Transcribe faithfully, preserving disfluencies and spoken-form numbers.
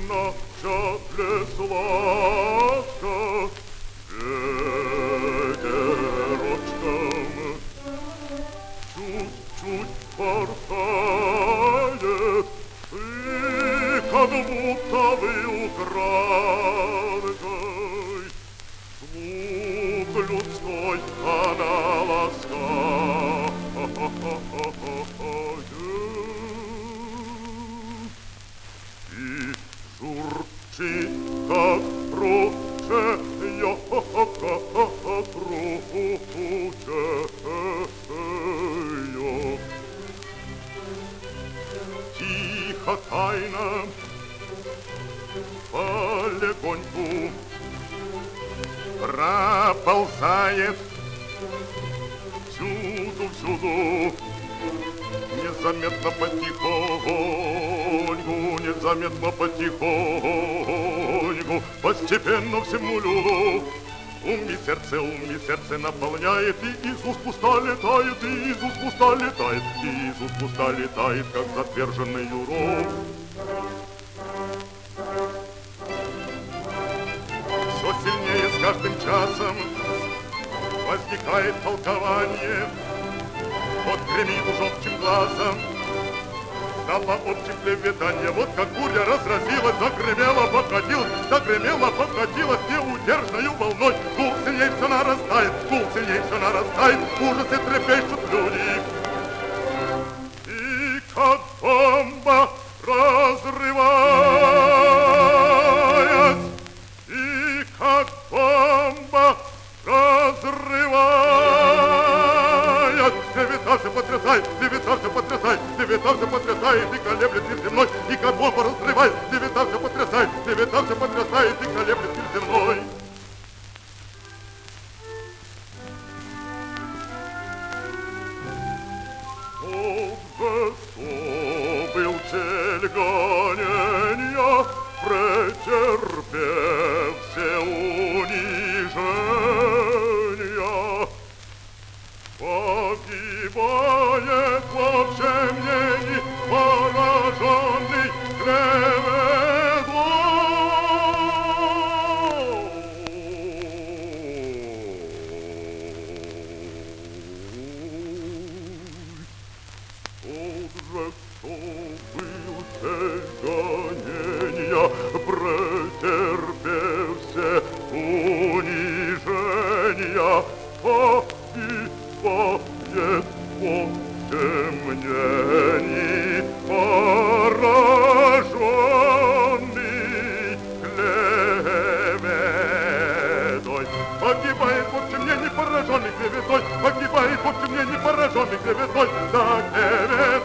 на чапле сладко ветерочком чуть-чуть порхает, и как будто бы украдкой слух людской она ласкает. И журчит, как ручеё, как ручеё. Тихо, тайно, полегоньку проползает всюду-всюду, незаметно потихоньку, незаметно потихоньку, постепенно всему люду. Ум и сердце, ум и сердце наполняет, и из уст пуста летает, и из уст пуста летает, и из уст пуста летает, как затверженный урок. Все сильнее с каждым часом возникает толкование. Вот гремит уж общим глазом стало общим клеветанье. Вот как буря разразилась, загремела, покатилась, загремела, покатилась неудержною волной. Гул сильней все нарастает, гул сильней все нарастает, в ужасе трепещут люди. И как бомба разрываясь, и как бомба разрываясь, клеветався потрясает, клеветався потрясает, клеветався потрясает и колеблет мир земной, и как бомба разрывает, клеветався потрясает, клеветався потрясает и колеблет мир земной. Был цель гонения, претерпев все унижения, погибает во всем мнении пораженный клеветой. Кто был цель гонения, претерпев все унижения, погибает во всем мнении пораженный клеветой. Погибает во всем мнении пораженный клеветой, погибает во всем мнении пораженный клеветой, да клевет.